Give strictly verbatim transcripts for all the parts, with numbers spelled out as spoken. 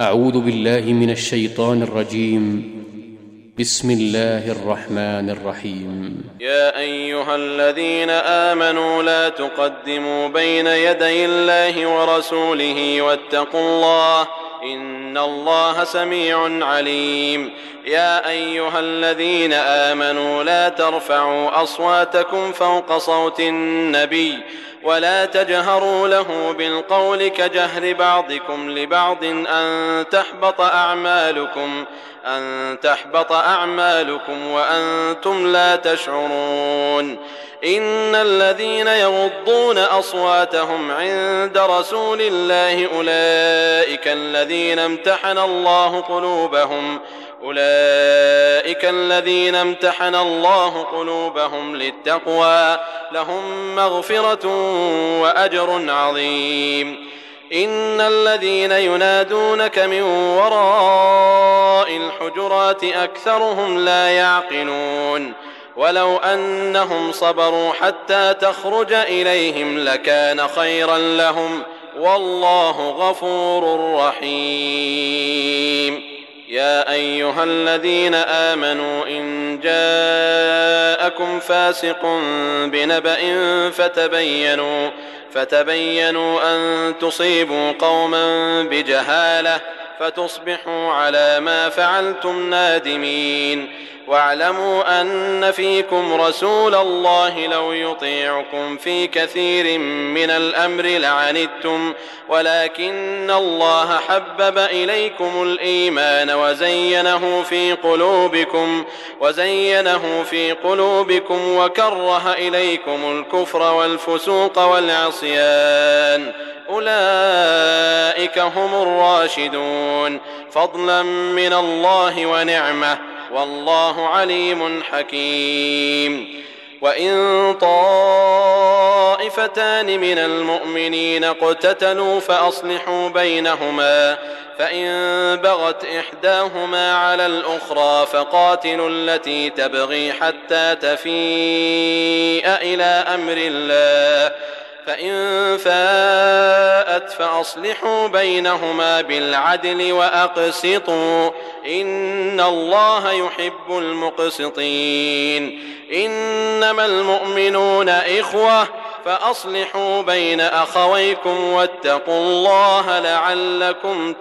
أعوذ بالله من الشيطان الرجيم. بسم الله الرحمن الرحيم. يا أيها الذين آمنوا لا تقدموا بين يدي الله ورسوله واتقوا الله إن الله سميع عليم. يا أيها الذين آمنوا لا ترفعوا أصواتكم فوق صوت النبي ولا تجهروا له بالقول كجهر بعضكم لبعض أن تحبط أعمالكم أن تحبط أعمالكم وأنتم لا تشعرون. إن الذين يغضون أصواتهم عند رسول الله أولئك الذين امتحن الله قلوبهم أولئك الذين امتحن الله قلوبهم للتقوى لهم مغفرة وأجر عظيم. إن الذين ينادونك من وراء الحجرات أكثرهم لا يعقلون ولو أنهم صبروا حتى تخرج إليهم لكان خيرا لهم والله غفور رحيم. يا أيها الذين آمنوا إن جاءكم فاسق بنبأ فتبينوا فتبينوا أن تصيبوا قوما بجهالة فتصبحوا على ما فعلتم نادمين. واعلموا أن فيكم رسول الله لو يطيعكم في كثير من الأمر لعنتم ولكن الله حبب إليكم الإيمان وزينه في قلوبكم وزينه في قلوبكم وكره إليكم الكفر والفسوق والعصيان أولئك هم الراشدون فضلا من الله ونعمة والله عليم حكيم. وإن طائفتان من المؤمنين اقتتلوا فأصلحوا بينهما فإن بغت إحداهما على الأخرى فقاتلوا التي تبغي حتى تفيء إلى أمر الله فإن فاءت فأصلحوا بينهما بالعدل وأقسطوا إن الله يحب المقسطين. إنما المؤمنون إخوة فأصلحوا بين أخويكم واتقوا الله لعلكم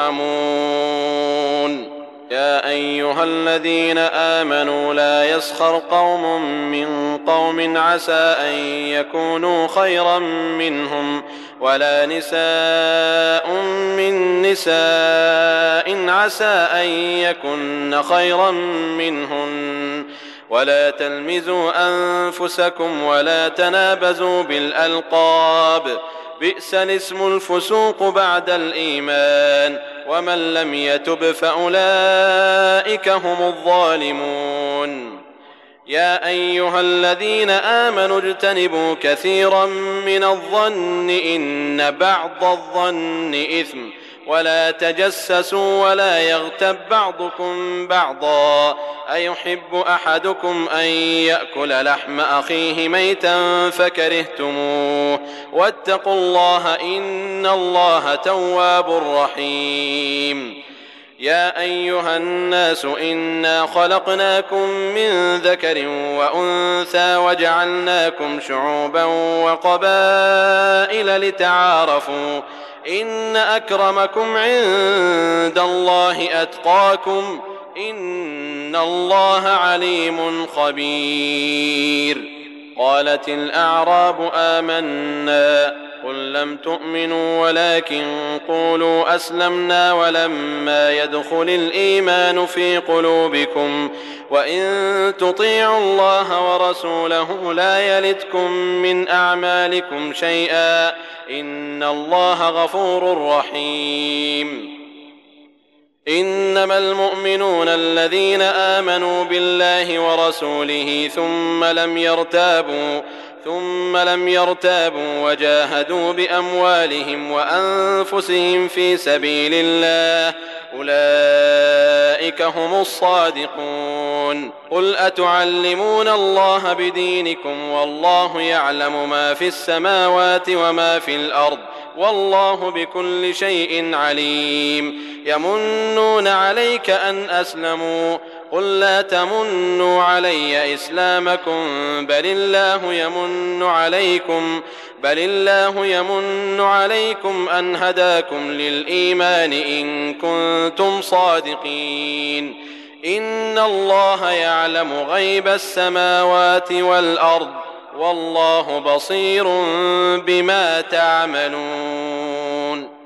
ترحمون. يا أيها الذين آمنوا لا يسخر قوم من قوم عسى أن يكونوا خيرا منهم ولا نساء من نساء عسى أن يكن خيرا منهن ولا تلمزوا أنفسكم ولا تنابزوا بالألقاب بئس الاسم الفسوق بعد الإيمان ومن لم يتب فأولئك هم الظالمون. يا أيها الذين آمنوا اجتنبوا كثيرا من الظن إن بعض الظن إثم ولا تجسسوا ولا يغتب بعضكم بعضا أيحب أحدكم أن يأكل لحم أخيه ميتا فكرهتموه واتقوا الله إن الله تواب رحيم. يا أيها الناس إنا خلقناكم من ذكر وأنثى وجعلناكم شعوبا وقبائل لتعارفوا إن أكرمكم عند الله أتقاكم إن الله عليم خبير. قالت الأعراب آمنا قل لم تؤمنوا ولكن قولوا أسلمنا ولما يدخل الإيمان في قلوبكم وإن تطيعوا الله ورسوله لا يلتكم من أعمالكم شيئا إن الله غفور رحيم. إنما المؤمنون الذين آمنوا بالله ورسوله ثم لم يرتابوا ثم لم يرتابوا وجاهدوا بأموالهم وأنفسهم في سبيل الله أولئك هم الصادقون. قل أتعلمون الله بدينكم والله يعلم ما في السماوات وما في الأرض والله بكل شيء عليم. يمنون عليك أن أسلموا قل لا تمنوا علي إسلامكم بل الله يمن عليكم بل الله يمن عليكم أن هداكم للإيمان إن كنتم صادقين. إن الله يعلم غيب السماوات والأرض والله بصير بما تعملون.